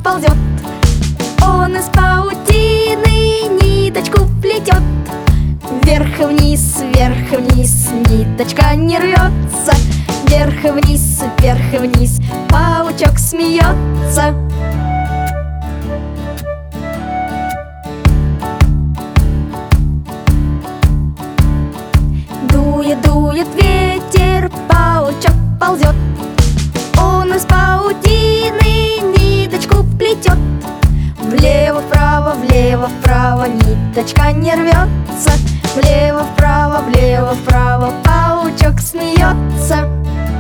ползет. Он из паутины ниточку плетет. Вверх и вниз, ниточка не рвется. Вверх и вниз, паучок смеется. Дует, дует ветер, паучок ползет. Он из паутины ниточку плетет. Влево, вправо, ниточка не рвется. Влево, вправо, паучок смеется.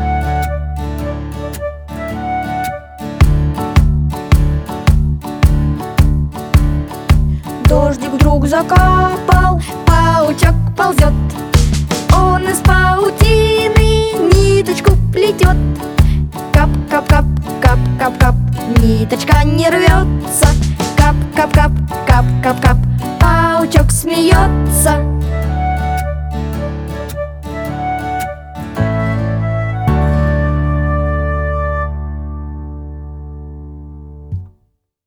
Дождик вдруг закапал, паучок ползет. Он из паутины ниточку плетет. Кап, кап, кап, кап, кап, кап, ниточка не рвется. Кап, кап, кап, кап, кап, кап, паучок смеется.